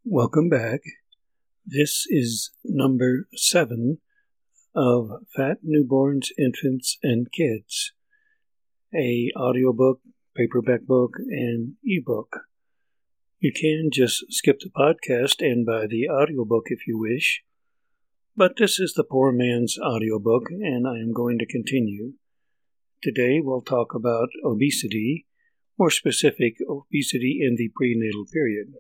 Welcome back. This is number 7 of Fat Newborns, Infants, and Kids, a audiobook, paperback book, and ebook. You can just skip the podcast and buy the audiobook if you wish, but this is the poor man's audiobook, and I am going to continue. Today we'll talk about obesity, more specific, obesity in the prenatal period.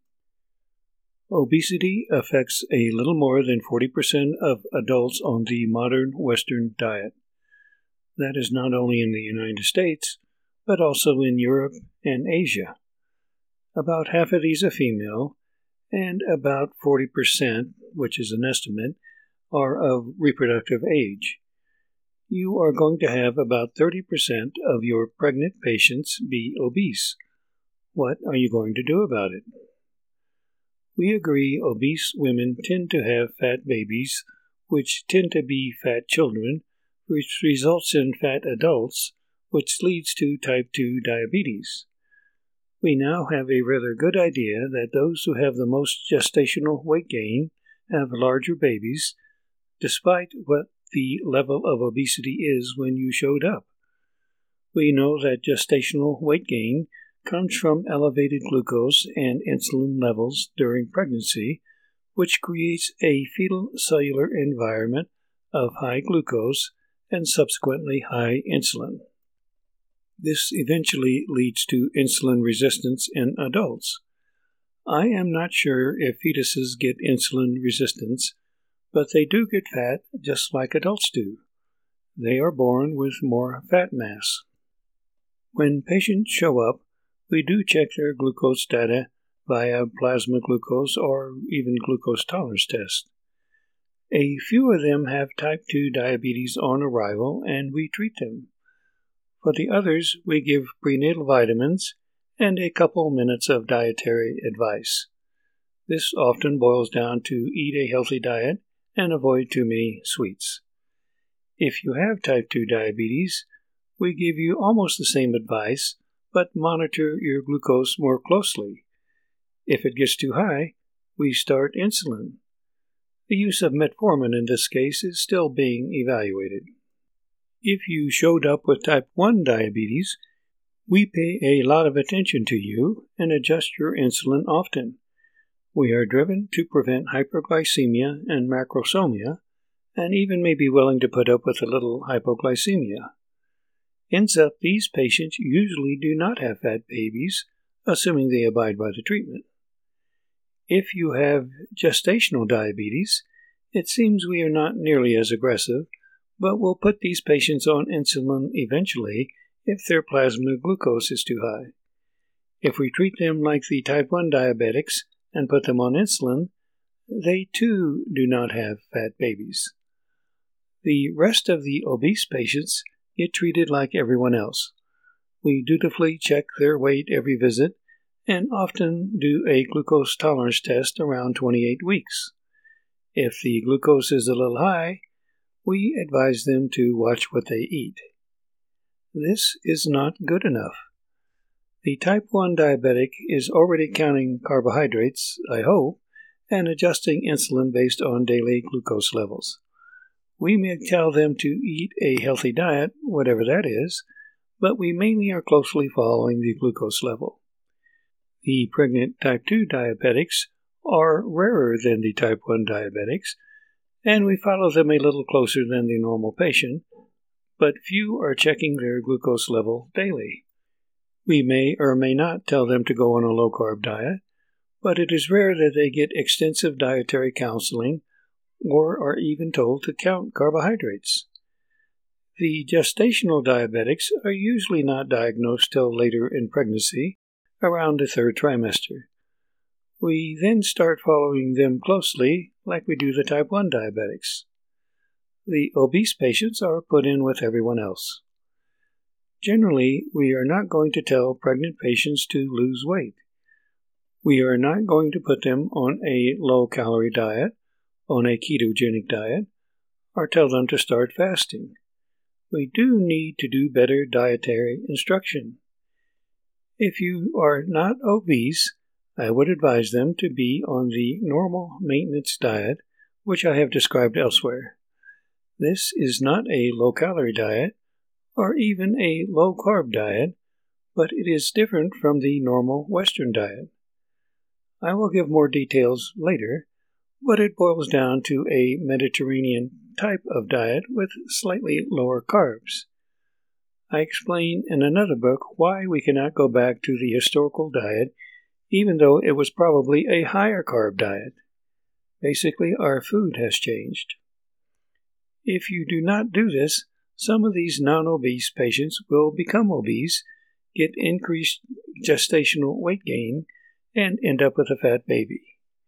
Obesity affects a little more than 40% of adults on the modern Western diet. That is not only in the United States, but also in Europe and Asia. About half of these are female, and about 40%, which is an estimate, are of reproductive age. You are going to have about 30% of your pregnant patients be obese. What are you going to do about it? We agree obese women tend to have fat babies, which tend to be fat children, which results in fat adults, which leads to type 2 diabetes. We now have a rather good idea that those who have the most gestational weight gain have larger babies, despite what the level of obesity is when you showed up. We know that gestational weight gain comes from elevated glucose and insulin levels during pregnancy, which creates a fetal cellular environment of high glucose and subsequently high insulin. This eventually leads to insulin resistance in adults. I am not sure if fetuses get insulin resistance, but they do get fat just like adults do. They are born with more fat mass. When patients show up, we do check their glucose data via plasma glucose or even glucose tolerance test. A few of them have type 2 diabetes on arrival and we treat them. For the others, we give prenatal vitamins and a couple minutes of dietary advice. This often boils down to eat a healthy diet and avoid too many sweets. If you have type 2 diabetes, we give you almost the same advice, but monitor your glucose more closely. If it gets too high, we start insulin. The use of metformin in this case is still being evaluated. If you showed up with type 1 diabetes, we pay a lot of attention to you and adjust your insulin often. We are driven to prevent hyperglycemia and macrosomia, and even may be willing to put up with a little hypoglycemia. Ends up, these patients usually do not have fat babies, assuming they abide by the treatment. If you have gestational diabetes, it seems we are not nearly as aggressive, but we'll put these patients on insulin eventually if their plasma glucose is too high. If we treat them like the type 1 diabetics and put them on insulin, they too do not have fat babies. The rest of the obese patients get treated like everyone else. We dutifully check their weight every visit and often do a glucose tolerance test around 28 weeks. If the glucose is a little high, we advise them to watch what they eat. This is not good enough. The type 1 diabetic is already counting carbohydrates, I hope, and adjusting insulin based on daily glucose levels. We may tell them to eat a healthy diet, whatever that is, but we mainly are closely following the glucose level. The pregnant type 2 diabetics are rarer than the type 1 diabetics, and we follow them a little closer than the normal patient, but few are checking their glucose level daily. We may or may not tell them to go on a low-carb diet, but it is rare that they get extensive dietary counseling or are even told to count carbohydrates. The gestational diabetics are usually not diagnosed till later in pregnancy, around the 3rd trimester. We then start following them closely, like we do the type 1 diabetics. The obese patients are put in with everyone else. Generally, we are not going to tell pregnant patients to lose weight. We are not going to put them on a low-calorie diet, on a ketogenic diet, or tell them to start fasting. We do need to do better dietary instruction. If you are not obese, I would advise them to be on the normal maintenance diet, which I have described elsewhere. This is not a low-calorie diet, or even a low-carb diet, but it is different from the normal Western diet. I will give more details later, but it boils down to a Mediterranean type of diet with slightly lower carbs. I explain in another book why we cannot go back to the historical diet, even though it was probably a higher carb diet. Basically, our food has changed. If you do not do this, some of these non-obese patients will become obese, get increased gestational weight gain, and end up with a fat baby.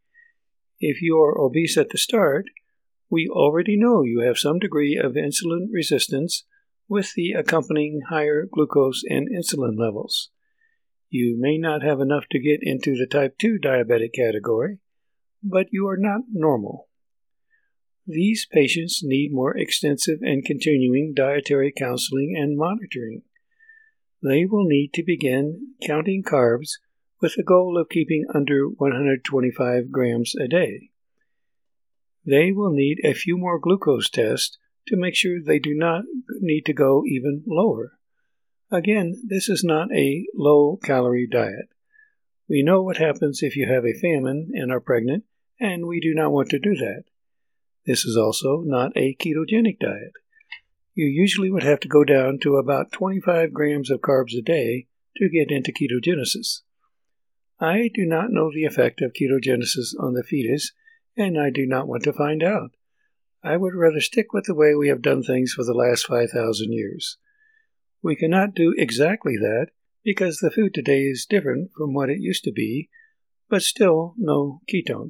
If you are obese at the start, we already know you have some degree of insulin resistance with the accompanying higher glucose and insulin levels. You may not have enough to get into the type 2 diabetic category, but you are not normal. These patients need more extensive and continuing dietary counseling and monitoring. They will need to begin counting carbs with the goal of keeping under 125 grams a day. They will need a few more glucose tests to make sure they do not need to go even lower. Again, this is not a low-calorie diet. We know what happens if you have a famine and are pregnant, and we do not want to do that. This is also not a ketogenic diet. You usually would have to go down to about 25 grams of carbs a day to get into ketogenesis. I do not know the effect of ketogenesis on the fetus, and I do not want to find out. I would rather stick with the way we have done things for the last 5,000 years. We cannot do exactly that because the food today is different from what it used to be, but still no ketones.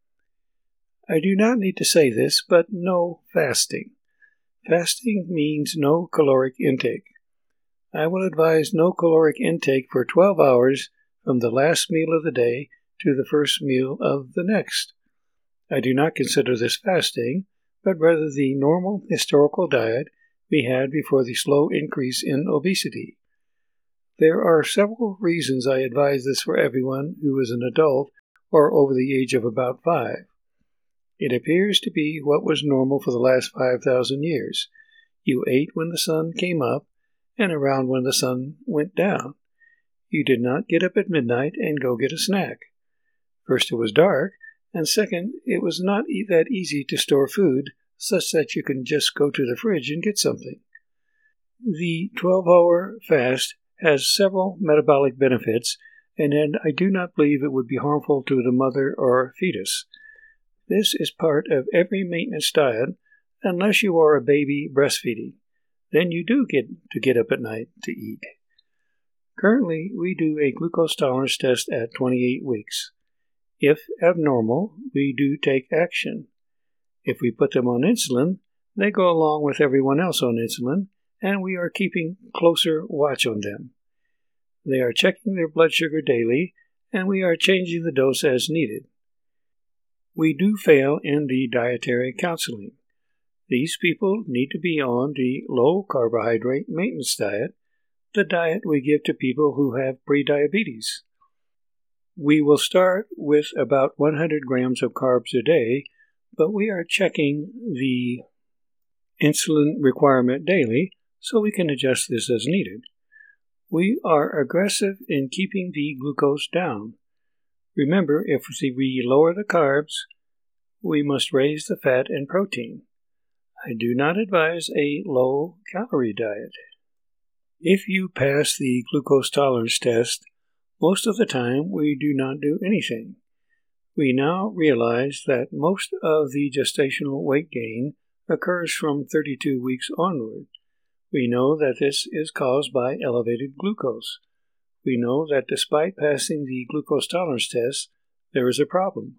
I do not need to say this, but no fasting. Fasting means no caloric intake. I will advise no caloric intake for 12 hours from the last meal of the day to the first meal of the next. I do not consider this fasting, but rather the normal historical diet we had before the slow increase in obesity. There are several reasons I advise this for everyone who is an adult or over the age of about 5. It appears to be what was normal for the last 5,000 years. You ate when the sun came up and around when the sun went down. You did not get up at midnight and go get a snack. First, it was dark, and second, it was not that easy to store food such that you can just go to the fridge and get something. The 12-hour fast has several metabolic benefits, and I do not believe it would be harmful to the mother or fetus. This is part of every maintenance diet, unless you are a baby breastfeeding. Then you do get up at night to eat. Currently, we do a glucose tolerance test at 28 weeks. If abnormal, we do take action. If we put them on insulin, they go along with everyone else on insulin, and we are keeping closer watch on them. They are checking their blood sugar daily, and we are changing the dose as needed. We do fail in the dietary counseling. These people need to be on the low-carbohydrate maintenance diet, the diet we give to people who have prediabetes. We will start with about 100 grams of carbs a day, but we are checking the insulin requirement daily so we can adjust this as needed. We are aggressive in keeping the glucose down. Remember, if we lower the carbs, we must raise the fat and protein. I do not advise a low-calorie diet. If you pass the glucose tolerance test, most of the time we do not do anything. We now realize that most of the gestational weight gain occurs from 32 weeks onward. We know that this is caused by elevated glucose. We know that despite passing the glucose tolerance test, there is a problem.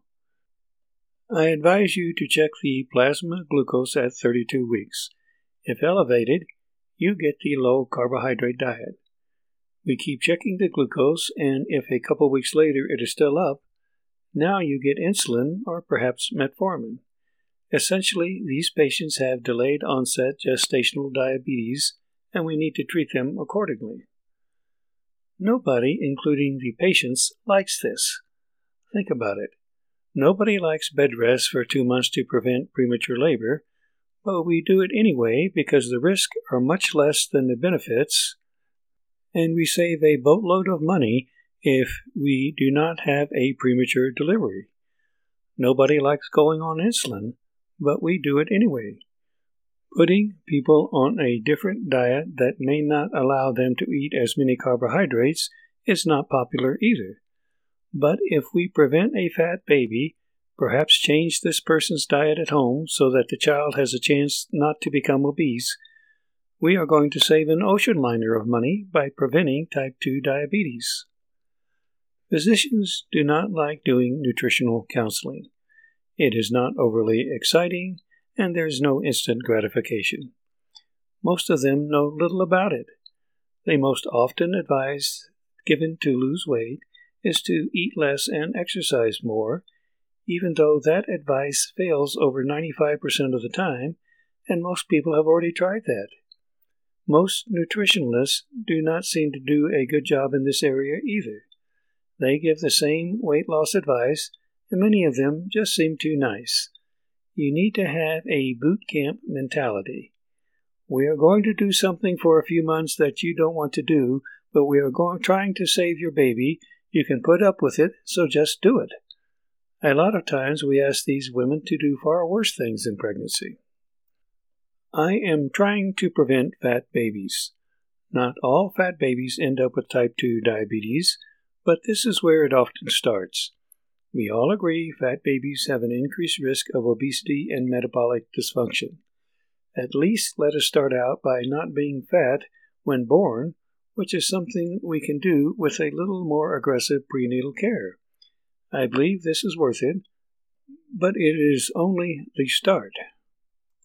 I advise you to check the plasma glucose at 32 weeks. If elevated, you get the low-carbohydrate diet. We keep checking the glucose, and if a couple weeks later it is still up, now you get insulin or perhaps metformin. Essentially, these patients have delayed onset gestational diabetes, and we need to treat them accordingly. Nobody, including the patients, likes this. Think about it. Nobody likes bed rest for 2 months to prevent premature labor, but we do it anyway because the risks are much less than the benefits, and we save a boatload of money if we do not have a premature delivery. Nobody likes going on insulin, but we do it anyway. Putting people on a different diet that may not allow them to eat as many carbohydrates is not popular either. But if we prevent a fat baby, perhaps change this person's diet at home so that the child has a chance not to become obese, we are going to save an ocean liner of money by preventing type 2 diabetes. Physicians do not like doing nutritional counseling. It is not overly exciting, and there is no instant gratification. Most of them know little about it. They most often advise given to lose weight is to eat less and exercise more, even though that advice fails over 95% of the time, and most people have already tried that. Most nutritionalists do not seem to do a good job in this area either. They give the same weight loss advice, and many of them just seem too nice. You need to have a boot camp mentality. We are going to do something for a few months that you don't want to do, but we are trying to save your baby. You can put up with it, so just do it. A lot of times we ask these women to do far worse things in pregnancy. I am trying to prevent fat babies. Not all fat babies end up with type 2 diabetes, but this is where it often starts. We all agree fat babies have an increased risk of obesity and metabolic dysfunction. At least let us start out by not being fat when born, which is something we can do with a little more aggressive prenatal care. I believe this is worth it, but it is only the start.